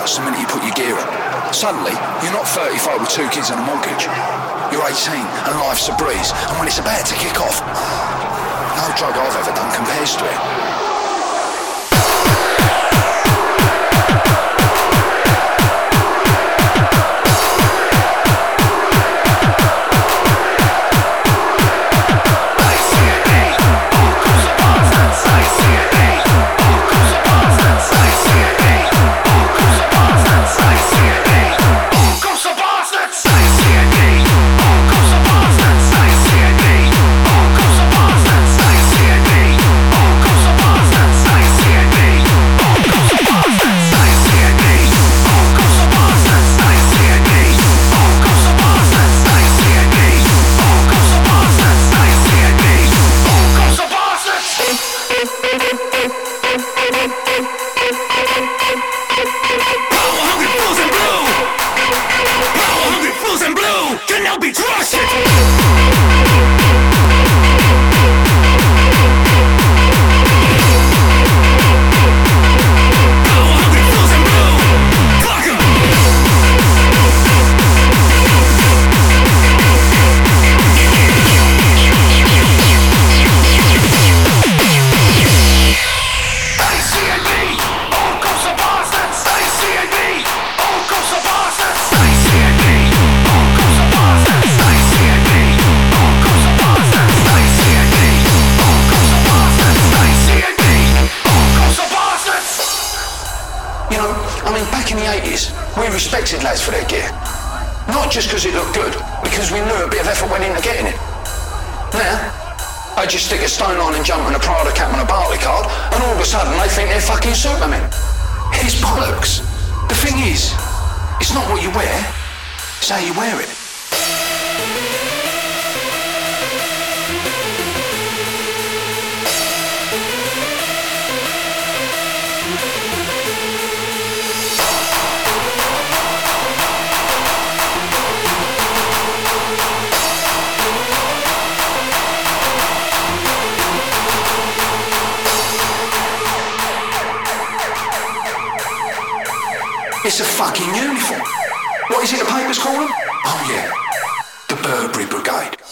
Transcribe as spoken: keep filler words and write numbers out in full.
starts the minute you put your gear on. Suddenly, you're not thirty-five with two kids and a mortgage. You're eighteen and life's a breeze, and when it's about to kick off, no drug I've ever done compares to it. We respected lads for their gear. Not just because it looked good, because we knew a bit of effort went into getting it. Now, I just stick a stone on and jump in a Prada cap and a Bartley card, and all of a sudden they think they're fucking Supermen. It's bollocks. The thing is, it's not what you wear, it's how you wear it. It's a fucking uniform. What is it the papers call them? Oh yeah, the Burberry Brigade.